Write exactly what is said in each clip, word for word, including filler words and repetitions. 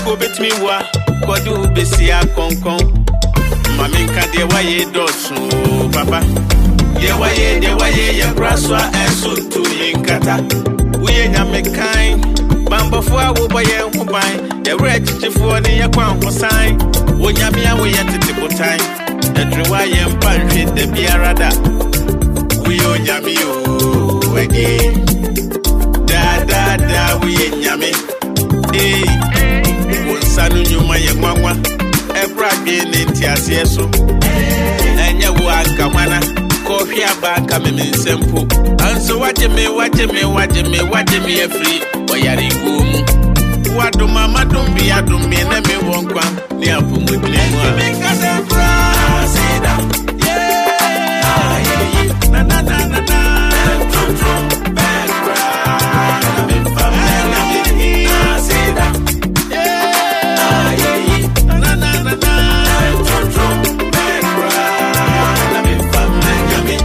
go bet me wa, go do besia concon. Maminka de waye dosu, papa. Ye waye, de waye, ya braswa, and soon to Linkata. We ain't a kind. Bamba for a wobaye who buy the red for the Yaquan was sign. When Yamia we at the table time, the Drewaye and Pantry, the Biarada. We owe Yamio again. Da da da, we ain't Yami. Eh, one son you my mamma, a bragging in Tiasieso. And ya walk a manner, coffee a bank coming in simple. And so watch me, watch me, watch me, watch me a free. Oyari gumu wadu mama dumbi ya dumbi na me wonkwa ni apumu ni mwa make us a brasida yeah ah yeah na na na na na trum trum back na me family na me brasida yeah ah yeah na na na na trum trum back na me family na me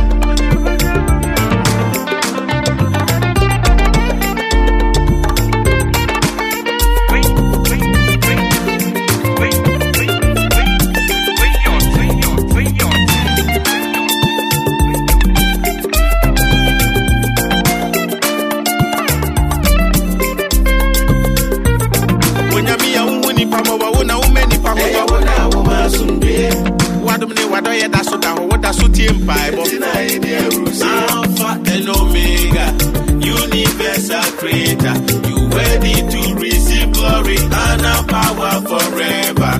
Alpha and Omega, universal creator, you ready to receive glory and power forever.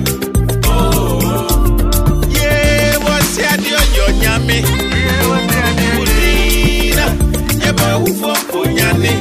Oh, yeah, what's your deal, Yami? Yeah, what's your deal? Yaba ufo ponyane.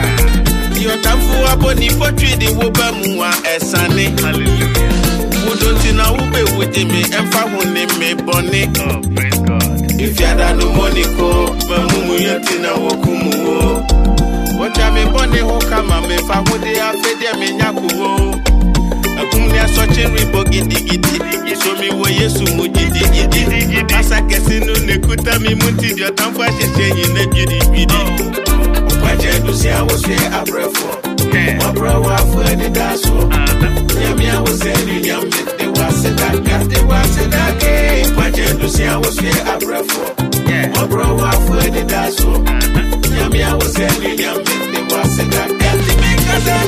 Your tafu aboni potri di wobamua esane. Hallelujah. Wouldn't na ube with me and fa wone me bone. Oh, praise God. If you had no money, go, Mamu Yatina Wokumu. What I mean, Bonnie Hokama, if I would have fed them in Yakuo. A Kumia Sochi Ribogi Digiti, show me where Yesu Muji Digiti. As I guess in Nekuta Mimuti, your time for saying in the Judy video. What I do say, I was here a breath for. My brother for the Dasso. Yamia was saying, Yam, they was a that, they was a that game. What I do say, I was here a breath for. My brother for the Dasso. Yamia was saying, Yam, they was a that, they make us a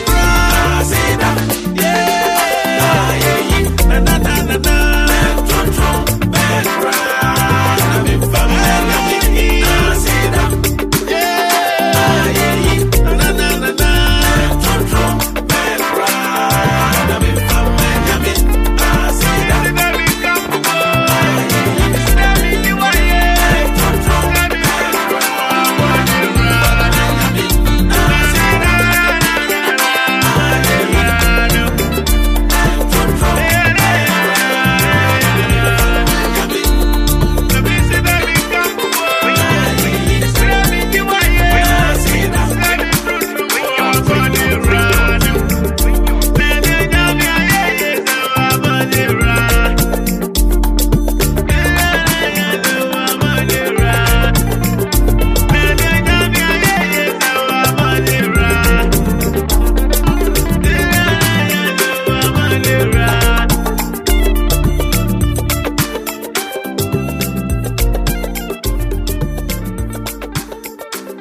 brother. Yeah, ah, yeah, na na na na na. Trum trum, bad brother. I'm in family, I'm in Nasida. Yeah, ah, yeah, na na na na. Trum trum, bad brother. I'm in family, I'm in Nasida.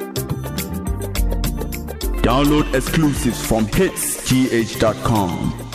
Download exclusives from hits g h dot com.